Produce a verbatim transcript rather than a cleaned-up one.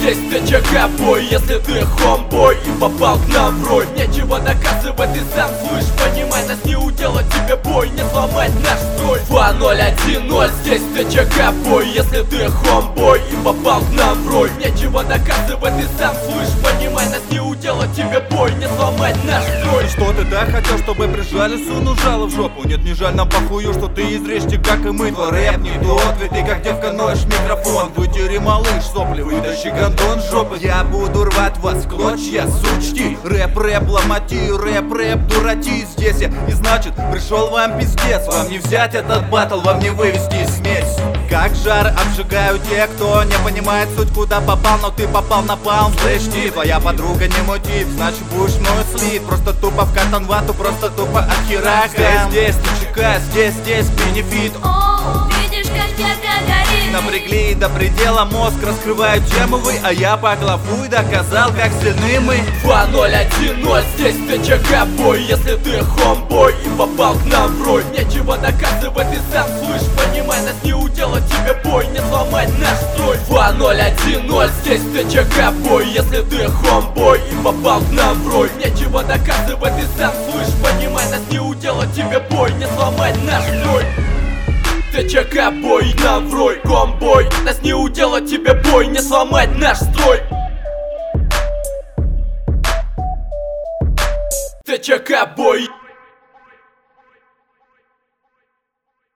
здесь ТЧК бой. Если ты хомбой и попал к нам в рой, нечего доказывать, ты сам слышь. Понимай, нас не уделать тебе бой, не сломать наш строй. Два ноль один ноль, здесь ТЧК бой. Если ты хомбой и попал к нам в рой, нечего доказывать, ты сам слышь. Понимай, нас не уделать тебе бой, не сломать наш строй. Что ты так хотел, чтобы прижали, суну жало в жопу? Нет, не жаль нам похую, что ты из речки, как и мы. Твой рэп не тот, ведь ты как девка ноешь микрофон. Вытери, малыш, сопли, вытащи гондон с жопы. Я буду рвать вас в клочья, сучти. Рэп, рэп, ломати, рэп, рэп, дураки. Здесь я, и значит, пришел вам пиздец. Вам не взять этот батл, вам не вывести смесь. Как жар обжигают те, кто не понимает суть, куда попал, но ты попал на палм. Слышь, ти, твоя подруга не мотив, значит будешь мой слит. Просто тупо в катан вату, просто тупо от херака. Здесь ТЧК, здесь, здесь бенефит. О, видишь, как ярко горит. Напрягли до предела мозг, раскрывают тему вы, а я по главу и доказал, как сильны мы. Два ноль один ноль, здесь ТЧК бой. Если ты хомбой и попал к нам в рой, нечего доказывать, ты сам слышь. Понимай, нас не уделать тебе бой, не сломать наш строй. Два ноль один ноль, здесь ТЧК бой. Если ты хомбой и попал к нам в рой, нечего доказывать, ты сам слышь. Понимай, нас не уделать тебе бой, не сломать наш строй. ТЧК бой, нам в рой, комбой. Нас не уделать тебе бой, не сломать наш строй. ТЧК бой.